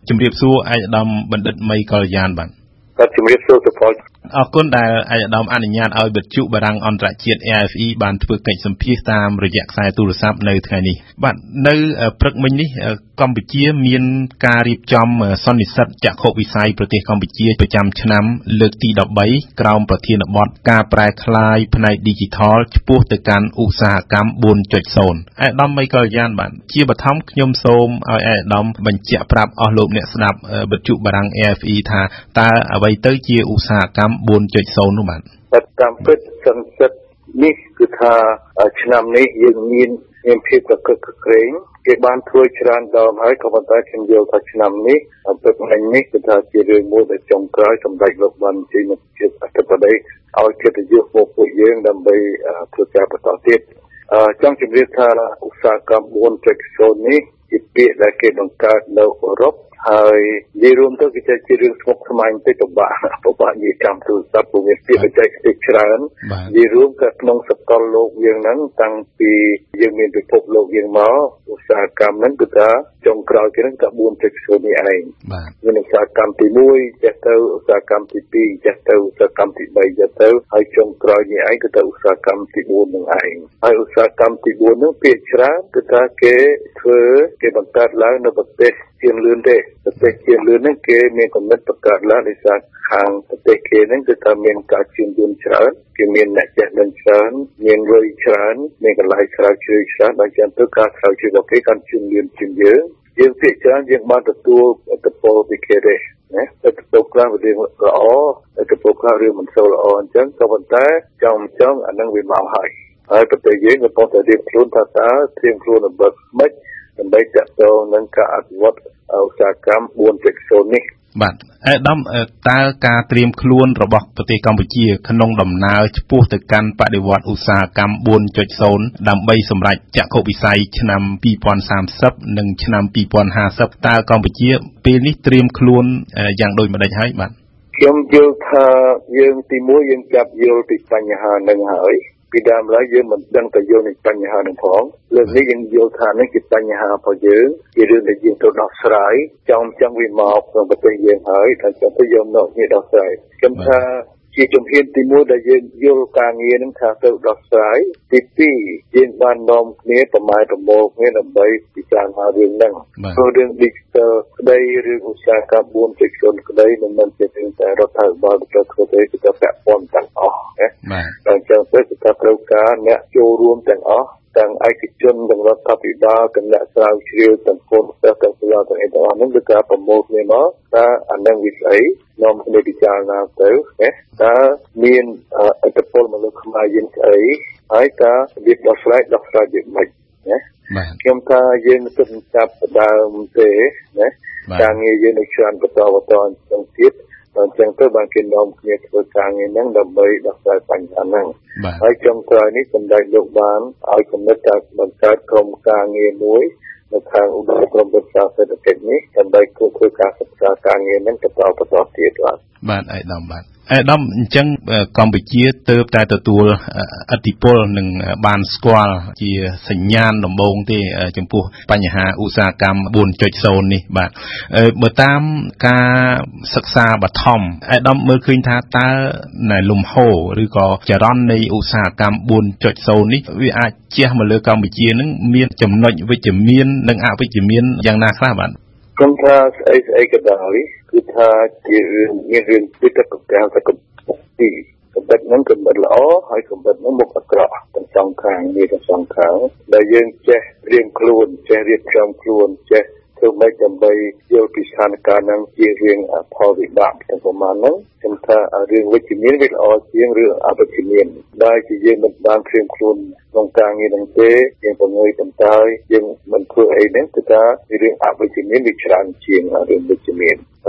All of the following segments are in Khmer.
ជំរាបសួរឯកឧត្តមបណ្ឌិតមីកល្យានបាទជំរាបសួរទៅផងអរគុណដែលឯកឧត្តមអនុញ្ញាតឲ្យវិទ្យុបារាំងអន្តរជាតិ AFE បានធ្វើកិច្ចសម្ភាសតាមរយៈខ្សែទូរស័ព្ទនៅថ្ងៃនេះបាទនៅព្រឹកមិញនេះកម្ពុជាមានការរៀបចំសន្និសីទចក្ខុវិស័យប្រទេសកម្ពុជាប្រចាំឆ្នាំលើកទី13ក្រោមប្រធានបទការប្រែក្លាយផ្នែក Digital ឆ្ពោះទៅកាន់ឧស្សាហកម្ម 4.0 ឯកឧត្តមមីកល្យានបាទជាបឋមខ្ញុំសូមឲ្យឯកឧត្តមបញ្ជាក់ប្រាប់អស់លោកអ្នកស្ដាប់វិទ្យុបារាំង AFE ថាតើអ្វីទៅជាឧស្សាហកម្ម 4.0 នោះបាទតាមពិតសន្និសីទនេះគឺថាឆ្នាំនេះយើងមានភាពកកក្រែងគេបានធ្វើច្រើនដងហើយក៏ប៉ុន្តែខ្ញុំយល់ថាឆ្នាំនេះពិតមែននេះគឺថាជារឿងមួយដែលចុងក្រោយសម្ដេចលោកបានជ័យមកជាអធិបតីឲ្យកិត្តិយសមកពួកយើងដើម្បីធ្វើការបន្តទៀតចង់ជម្រាបថាឧស្សាហកម្ម 4.0 នេះជាពាក្យដែលគេបង្កើតនៅអឺរ៉ុបហើយនិយាយរួមទៅវាជារឿងស្មុគស្មាញតិចពិបាកនិយាយចាំទូរស័ព្ទព្រោះមានពាក្យបច្ចេកទេសច្រើននិយាយរួមក៏ក្នុងសកលលោកយើងហ្នឹងតាំងពីយើងមានពិភពលោកយើងមកឧស្សាហកម្មហ្នឹងគឺថាចុងក្រោយគេហ្នឹងថា 4.0 នេះឯងមានឧស្សាហកម្មទី1ចេះទៅឧស្សាហកម្មទី2ចេះទៅឧស្សាហកម្មទី3ចេះទៅហើយចុងក្រោយនេះឯងគឺថាឧស្សាហកម្មទី4នឹងឯងហើយឧស្សាហកម្មទី4ហ្នឹងពាក្យច្រើនគឺថាគេបង្កើតឡើងនៅប្រទេសជាលឿនទេប្រទេសជាលឿនហ្នឹងគេមានកំណត់បង្កើតឡើងដោយសារខាងប្រទេសគេហ្នឹងគឺថាមានការជឿនលឿនច្រើនគេមានអ្នកចេះដឹងច្រើនមានលុយច្រើនមានកន្លែងស្រាវជ្រាវច្រើនដោយចឹងទៅការស្រាវជ្រាវរបស់គេកាន់ជឿនលឿនជាងយើងភាគច្រើនយើងបានទទួលឥទ្ធិពលពីគេទេណាឥទ្ធិពលខ្លះវារឿងល្អឥទ្ធិពលខ្លះរឿងមិនសូវល្អអញ្ចឹងក៏ប៉ុន្តែចង់អានឹងវាមកហើយប្រទេសយើងក៏ប៉ុន្តែរៀបខ្លួនថាតើត្រៀមខ្លួនអ្វីម៉េចដើម្បីតទៅនឹងការអភិវឌ្ឍឧស្សាហកម្ម 4.0 នេះបាទឯកឧត្តមតើការត្រៀមខ្លួនរបស់ប្រទេសកម្ពុជាក្នុងដំណើរឆ្ពោះទៅកាន់បដិវត្តឧស្សាហកម្ម 4.0 ដើម្បីសម្រេចចក្ខុវិស័យឆ្នាំ2030និងឆ្នាំ2050តើកម្ពុជាពេលនេះត្រៀមខ្លួនយ៉ាងដូចម្តេចហើយបាទខ្ញុំយល់ថាយើងទី1យើងចាប់យល់ពីបញ្ហានឹងហើយពីដើមឡើយយើងមិនដឹងទៅយល់នឹងបញ្ហានឹងផងលើកនេះយើងយល់ថានេះជាបញ្ហារបស់យើងជារឿងដែលយើងត្រូវដោះស្រាយចង់វាមកក្នុងប្រទេសយើងហើយតែចង់ទៅយកមកនេះដោះស្រាយខ្ញុំថាជាជំហានទី1ដែលយើងយល់ការងារនឹងថាទៅដោះស្រាយទី2យើងបាននាំគ្នាប្រម៉ែប្រមូលគ្នាដើម្បីពិចារណារឿងហ្នឹងព្រោះរឿង digital ក្តីរឿងឧស្សាហកម្ម 4.0 ក្តីមិនមែនជារឿងតែរដ្ឋាភិបាលទៅធ្វើទេគឺទៅពាក់ព័ន្ធទាំងអស់ណាតែអញ្ចឹងទៅគឺត្រូវការអ្នកចូលរួមទាំងអស់ទាំងឯកជនទាំងរដ្ឋាភិបាលទាំងអ្នកស្រាវជ្រាវទាំងពលរដ្ឋទាំងសាលាទាំងអីទាំងអស់ហ្នឹងគឺការប្រមូលគ្នាមកថាអានឹងវាស្អីនាំគ្នាពិចារណាទៅណាតើមានឥទ្ធិពលមកលើខ្មែរយើងស្អីហើយតើវាដោះស្រាយយ៉ាងម៉េចណាខ្ញុំថាយើងគិតចាប់ដើមទេណាការងារយើងនៅច្រើនបន្តអញ្ចឹងទៀតអញ្ចឹងទៅបានគេនាំគ្នាធ្វើការងារហ្នឹងដើម្បីដោះស្រាយបញ្ហាហ្នឹងហើយចុងក្រោយនេះសម្ដេចលោកបានឲ្យគំនិតថាបង្កើតក្រុមការងារមួយនៅខាងឧត្តមក្រមវិទ្យាសេដ្ឋកិច្ចនេះដើម្បីធ្វើការសិក្សាការងារហ្នឹងបន្តទៀតបាទឯកឧត្តមបាទឯកឧត្តមអញ្ចឹងកម្ពុជាទើបតែទទួលឥទ្ធិពលនិងបានស្គាល់ជាសញ្ញាណដំបូងទេចំពោះបញ្ហាឧស្សាហកម្ម 4.0 នេះបាទបើតាមការសិក្សាបឋមឯកឧត្តមមើលឃើញថាតើណែលំហូរឬក៏ចរន្តនៃឧស្សាហកម្ម 4.0 នេះវាអាចជះមកលើកម្ពុជានឹងមានចំណុចវិជ្ជមាននិងអវិជ្ជមានយ៉ាងណាខ្លះបាទខ្ញុំថាស្អីក៏ដោយគឺថាជាមានរឿងពីទឹកកកាលទៅកំពីកំបិតហ្នឹងកំបិតល្អហើយកំបិតហ្នឹងមុខអាក្រក់ទាំងសងខាងវាទាំងសងខាងដែលយើងចេះត្រៀមខ្លួនចេះរៀបចំខ្លួនចេះធ្វើម៉េចដើម្បីយល់ពីស្ថានភាពហ្នឹងជារឿងផលវិបាកទាំងប្រមាណហ្នឹងខ្ញុំថារឿងវិជ្ជមានវាល្អជាងរឿងអវិជ្ជមានដែលជាយើងមិនបានត្រៀមខ្លួនក្នុងការងារហ្នឹងទេយើងប្រងើយបន្តើយយើងមិនធ្វើអីហ្នឹងគឺថារឿងអវិជ្ជមានវាច្រើនជាងរឿងវិជ្ជមាន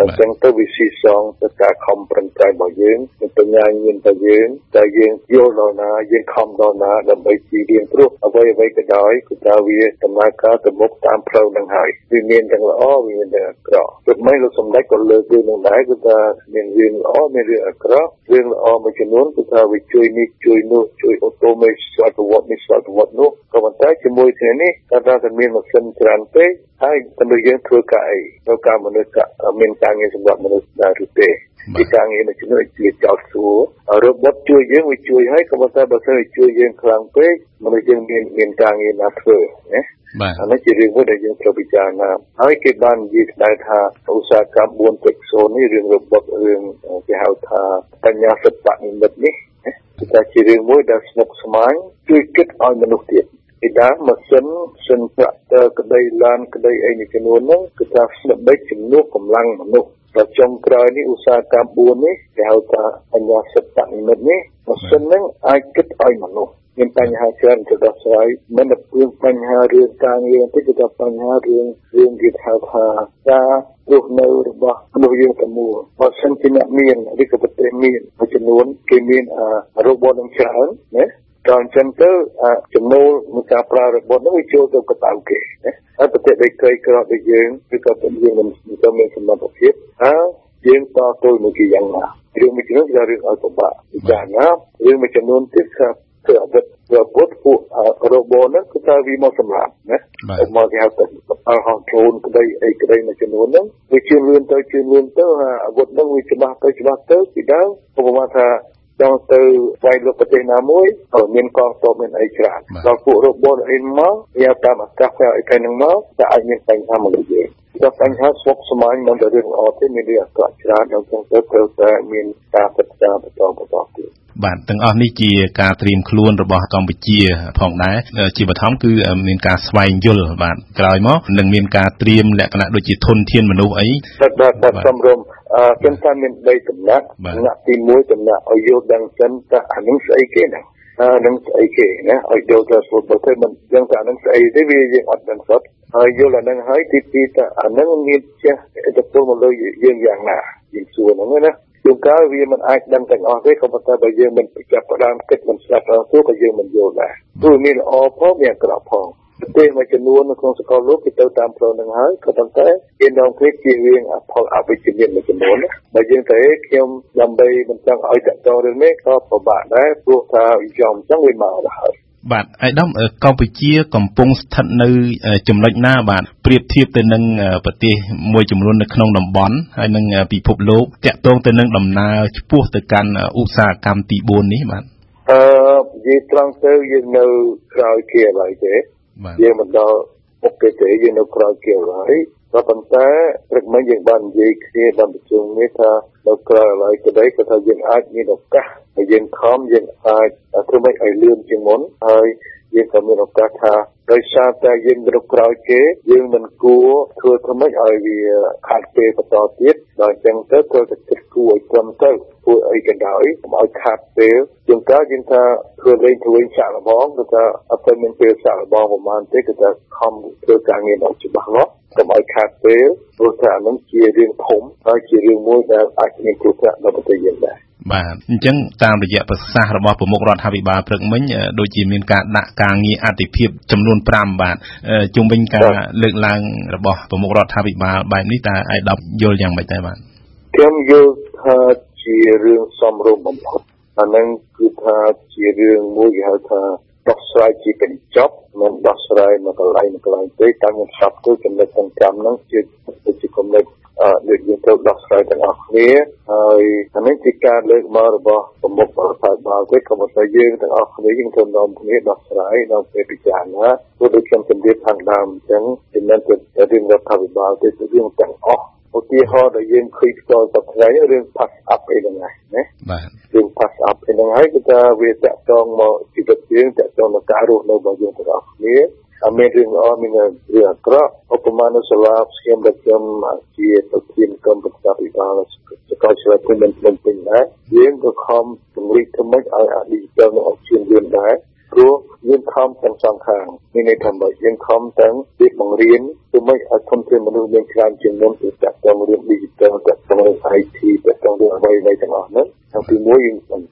អញ្ចឹងទៅវាស៊ីសងទៅការខំប្រឹងប្រែងរបស់យើងបញ្ញាញាណរបស់យើងតែយើងយល់ដល់ណាយើងខំដល់ណាដើម្បីជៀសវាងព្រោះអ្វីក៏ដោយគឺថាវាដំណើរការទៅមុខតាមផ្លូវនឹងហើយវាមានទាំងល្អវាមានទាំងអាក្រក់ព្រោះមិនលោកសម្ដេចក៏លើករឿងនឹងដែរគឺថាមានរឿងល្អមានរឿងអាក្រក់រឿងល្អមួយចំនួនគឺថាវាជួយនេះជួយនោះជួយអូតូមេស្វ័យប្រវត្តិនេះស្វ័យប្រវត្តិនោះក៏ប៉ុន្តែជាមួយគ្នានេះតែមានម៉ាស៊ីនច្រើនពេកហើយតែយើងធ្វើការអីធ្វើការមនុស្សមានការងារសម្រាប់មនុស្សដែរឬទេពីការងារមួយចំនួនជាចោតសួររបបជួយយើងវាជួយហើយក៏ប៉ុន្តែបើសិនជួយយើងខ្លាំងពេកមនុស្សយើងមានការងារណាធ្វើណាបាទអានេះជារឿងមួយដែលយើងត្រូវពិចារណាហើយគេបាននិយាយដែរថាឧស្សាហកម្ម 4.0 នេះរឿងរបបរឿងគេហៅថាបញ្ញាសិប្បនិមិត្តនេះគឺជារឿងមួយដែលស្មុគស្មាញជួយគិតឲ្យមនុស្សទៀតពីដើមម៉ាស៊ីនសិនប្រាក់ក្តីឡានក្តីអីនេះចំនួនហ្នឹងគឺថាស្និទ្ធជំនួសកម្លាំងមនុស្សដល់ចុងក្រោយនេះឧស្សាហកម្ម 4 នេះគេហៅថាបញ្ញាសិប្បនិមិត្តនេះម៉ាស៊ីនហ្នឹងអាចគិតឲ្យមនុស្សមានបញ្ហាច្រើនទៅដោះស្រាយមិនតែបញ្ហារឿងការងារទេគឺថាបញ្ហារឿងគេហៅថាការរស់នៅរបស់មនុស្សយើងទាំងមូលបើសិនជាអ្នកមានឬក៏ប្រទេសមានមួយចំនួនគេមានរបបនឹងច្រើនណាតើអញ្ចឹងទៅចំណូលនៃការប្រើរបបនោះវាចូលទៅកប៉ៅគេណាហើយប្រទេសដែលក្រីក្រដូចយើងឬក៏ប្រទេសយើងមិនមានសមត្ថភាពយើងតទល់នឹងគេយ៉ាងណារឿងមួយចំនួនគឺរឿងឲ្យពិបាកពិចារណារឿងមួយចំនួនទៀតគឺធ្វើអវត្តពួករបបនោះគឺថាវាមកសម្រាប់ណាមកគេហៅថាហោះដ្រូនក្តីអីក្តីមួយចំនួនហ្នឹងវាជឿនលឿនទៅអាវុធហ្នឹងវាច្បាស់ទៅពីដើមឧបមាថាចង់ទៅវាយលុកប្រទេសណាមួយមានកងទ័ពមានអីច្រើនដល់ពួករបបអីមកយកតាមអាកាសទៅអីហ្នឹងមកតែអាចមានបញ្ហាមកលើតែបញ្ហាស្មុគស្មាញមិនតែរឿងល្អទេមានរឿងអាក្រក់ច្រើនដល់ចឹងទៅត្រូវតែមានការសិក្សាបន្តទៀតបាទទាំងអស់នេះជាការត្រៀមខ្លួនរបស់កម្ពុជាផងដែរជាបឋមគឺមានការស្វែងយល់បាទក្រោយមកនឹងមានការត្រៀមលក្ខណៈដូចជាធនធានមនុស្សអីបាទសំរុំគេថាមាន3ដំណាក់ទី1ដំណាក់ឲ្យយល់ដឹងសិនតើអានឹងស្អីគេហ្នឹងនឹងស្អីគេណាឲ្យយល់ទៅស្រួលបើទៅមិនដឹងថាអានឹងស្អីទេវាយើងអត់ដឹងសុទ្ធហើយយល់អានឹងហើយទី2តើអានឹងមានចេះឥទ្ធិពលមកលើយើងយ៉ាងណាយើងសួរហ្នឹងណាជួនកាលវាមិនអាចដឹងទាំងអស់ទេក៏ប៉ុន្តែបើយើងមិនចាប់ផ្ដើមគិតមិនស្ដាប់ដល់ទូក៏យើងមិនយល់ដែរព្រោះមានល្អផងមានអាក្រក់ផងប្រទេសមួយចំនួននៅក្នុងសកលលោកគេទៅតាមផ្លូវហ្នឹងហើយក៏ប៉ុន្តែគេនាំគ្នាជៀសវាងផលអវិជ្ជមានមួយចំនួនបើយើងទៅខ្ញុំដើម្បីមិនចង់ឲ្យតាក់ទងរឿងនេះក៏ពិបាកដែរព្រោះថាចំចឹងវាមកដល់ហើយបាទអាយដាមកម្ពុជាកំពុងស្ថិតនៅចំណុចណាបាទប្រៀបធៀបទៅនឹងប្រទេសមួយចំនួននៅក្នុងតំបន់ហើយនឹងពិភពលោកតាក់ទងទៅនឹងដំណើរឆ្ពោះទៅកាន់ឧស្សាហកម្មទី4នេះបាទនិយាយត្រង់ទៅយើងនៅក្រោយគេហើយទេយើងមិនដល់មុខគេទេយើងនៅក្រោយគេហើយក៏ប៉ុន្តែព្រឹកមិញយើងបាននិយាយគ្នាបានប្រជុំនេះថានៅក្រោយឡើយក្តីក៏ថាយើងអាចមានឱកាសហើយយើងខំយើងអាចធ្វើម៉េចឲ្យលឿនជាងមុនហើយយើងក៏មានឱកាសថាដោយសារតែយើងនៅក្រោយគេយើងមិនគួរធ្វើម៉េចឲ្យវាខាត់ពេលបន្តទៀតដល់អញ្ចឹងទៅត្រូវតែគិតគូរឲ្យត្រឹមត្រូវធ្វើអីក៏ដោយកុំឲ្យខាត់ពេលជាងកាលយើងថាធ្វើលេងសាក់លបងគឺថាអត់ទៅមានពេលសាក់លបងប្រហែលទេគឺថាខំធ្វើការងារដល់ច្បាស់លាស់កុំឲ្យខាត់ពេលព្រោះថាហ្នឹងជារឿងធំហើយជារឿងមួយដែលអាចមានគ្រោះថ្នាក់ដល់ប្រទេសយើងដែរបាទអញ្ចឹងតាមរយៈប្រសាសន៍របស់ប្រមុខរដ្ឋាភិបាលព្រឹកមិញដូចជាមានការដាក់ការងារអតិភិបចំនួន5បាទជុំវិញការលើកឡើងរបស់ប្រមុខរដ្ឋាភិបាលបែបនេះតើអាយដាប់យល់យ៉ាងម៉េចដែរបាទខ្ញុំយល់ថាជារឿងសមរម្យបំផុតអាហ្នឹងគឺថាជារឿងមួយគេហៅថាដោះស្រាយជាកញ្ចប់មិនដោះស្រាយមកកន្លែងទេតាមខ្ញុំស្ដាប់ទៅចំណុចទាំង5ហ្នឹងជាចំណុចដូចយើងត្រូវដោះស្រាយទាំងអស់គ្នាហើយអានេះជាការលើកមករបស់ប្រមុខរដ្ឋាភិបាលទេក៏ប៉ុន្តែយើងទាំងអស់គ្នាយើងត្រូវនាំគ្នាដោះស្រាយដល់ពេលពិចារណាព្រោះដូចខ្ញុំជម្រាបខាងដើមអញ្ចឹងចំណុចទៅរឿងរដ្ឋាភិបាលទេយើងទាំងអស់ឧទាហរណ៍ដែលយើងឃើញផ្ទាល់តែថ្ងៃរឿង pass up អីហ្នឹងណាបាទរឿង pass up អីហ្នឹងហើយគឺថាវាតាក់ទងមកជីវិតយើងតាក់ទងនឹងការរស់នៅរបស់យើងទាំងអស់គ្នាមានរឿងល្អមានរឿងអាក្រក់ឧបមានៅសាលាខ្ញុំដែលខ្ញុំជាប្រធានក្រុមប្រឹក្សាពិបាលសកលវិទ្យាល័យភ្នំពេញដែរយើងក៏ខំពង្រីកទៅមិនឲ្យdigital នឹងអត់ជឿនលឿនដែរព្រោះយើងខំទាំងសងខាងមានន័យថាបើយើងខំទាំងពីបង្រៀនទៅមិនឲ្យធនធានមនុស្សមានច្រើនជាងមុនគឺតាក់ទងរឿង digital តាក់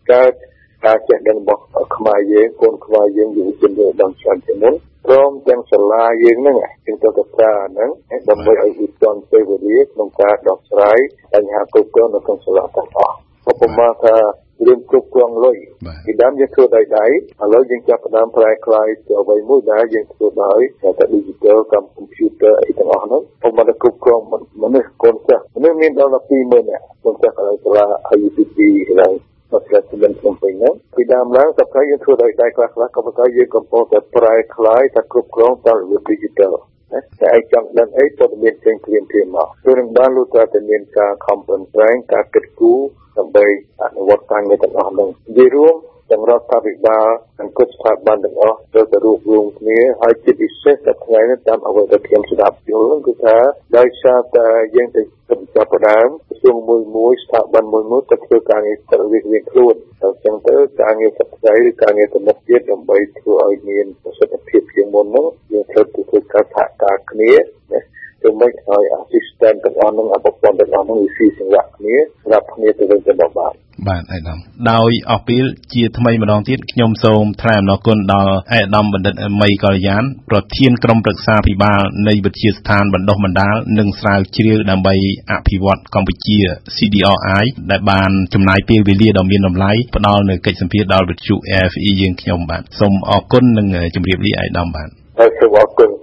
កើតការចេះដឹងរបស់ខ្មែរយើងកូនខ្មែរយើងយុវជនយើងដឹងច្រើនជាងមុនព្រមទាំងសាលាយើងហ្នឹងយើងទៅកសាហ្នឹងដើម្បីឲ្យវិទ្យាពេលវេលាក្នុងការដោះស្រាយបញ្ហាគ្រប់គ្រងនៅក្នុងសាលាទាំងអស់ឧបមាថារឿងគ្រប់គ្រងលុយពីដើមយើងធ្វើដោយដៃឥឡូវយើងចាប់ផ្ដើមប្រែក្លាយទៅអ្វីមួយដែលយើងធ្វើដោយតែ digital កម្ម computer អីទាំងអស់ហ្នឹងឧបមាថាគ្រប់គ្រងមនុស្សកូនសិស្សមនុស្សមានដល់ 20000 នាក់កូនសិស្សកន្លែងសាលា IUCT កន្លែងមកស្រាប់ជំនភ្នំពេញហ្នឹងពីដើមឡើងតែយើងធ្វើដោយដៃខ្លះក៏ប៉ុន្តែយើងកំពុងតែប្រែក្លាយតែគ្រប់គ្រងតាមរបៀប digital តែឯងចង់ដឹងអីព័ត៌មានផ្សេងៗមកព្រោះនឹងបានលុះត្រាតែមានការខំប្រឹងប្រែងការគិតគូរដើម្បីអនុវត្តការងារទាំងអស់ហ្នឹងនិយាយរួមទាំងរដ្ឋាភិបាលនិងគ្រប់ស្ថាប័នទាំងអស់ត្រូវតែរួបរวมគ្នាហើយជាពិសេសតែថ្ងៃនេះតាមអ្វីដែលខ្ញុំស្ដាប់យល់គឺថាដោយសារតែយើងទៅចាប់ផ្ដើមក្រសួងមួយស្ថាប័នមួយទៅធ្វើការងារទៅរៀងខ្លួនអញ្ចឹងទៅការងារសប្តាហ៍ឬការងារទំនាក់ទៀតដើម្បីធ្វើឲ្យមានប្រសិទ្ធភាពជាងមុនហ្នឹងយើងត្រូវធ្វើការសហការគ្នាទៅមិនឲ្យ assistant ទាំងអស់ហ្នឹងប្រព័ន្ធទាំងអស់ហ្នឹងវាស៊ីសង្វាក់គ្នាស្រាប់គ្នាទៅវិញទៅមកបាទអាយដាមដោយអស់ពេលជាថ្មីម្ដងទៀតខ្ញុំសូមថ្លែងអំណរគុណដល់អាយដាមបណ្ឌិតមីកល្យានប្រធានក្រុមប្រឹក្សាភិបាលនៃវិទ្យាស្ថានបណ្ដុះបណ្ដាលនិងស្រាវជ្រាវដើម្បីអភិវឌ្ឍកម្ពុជា CDRI ដែលបានចំណាយពេលវេលាដ៏មានតម្លៃផ្ដល់នៅកិច្ចសម្ភាសន៍ដល់វិទ្យុ AFE យើងខ្ញុំបាទសូមអរគុណនិងជម្រាបលាអាយដាមបាទសូមអរគុណ